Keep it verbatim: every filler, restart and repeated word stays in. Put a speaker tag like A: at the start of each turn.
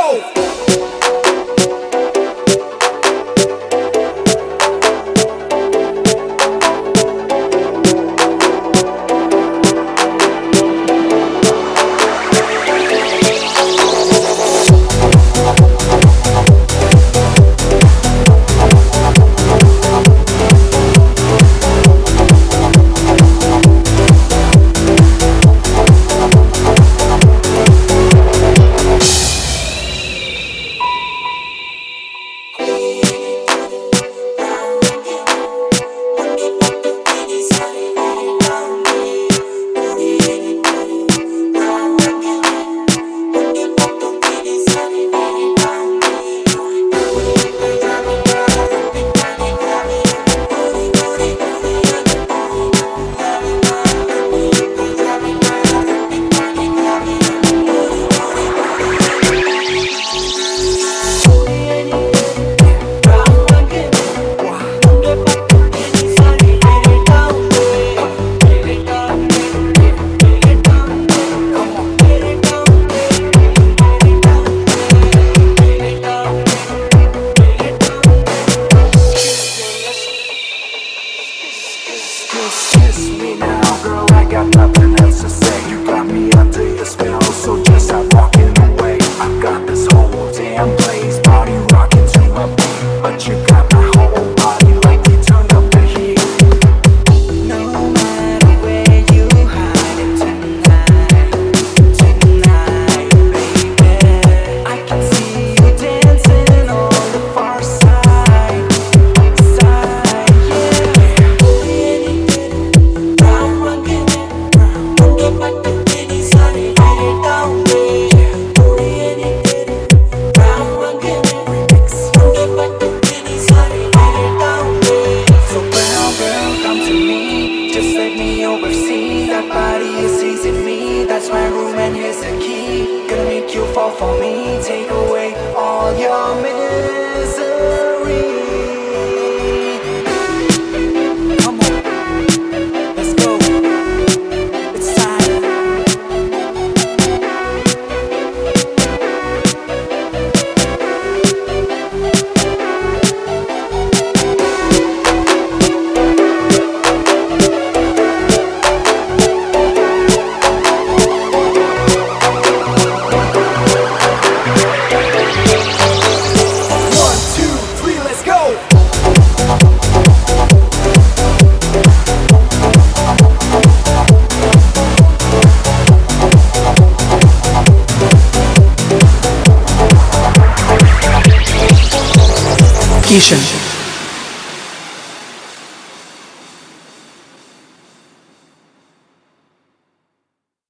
A: go. Kiss me now, girl, I got nothing else to say. You got me under your spell, so just stop walking away. I got this whole damn place, body rocking to my beat, but you got my whole body like you turned up the heat.
B: No matter where you hiding tonight, tonight, baby, I can see you dancing on the far side, side, yeah. That's my room and here's the key. Gonna make you fall for me. Take away all your misery. Come on, let's go. It's time.
C: Keisha.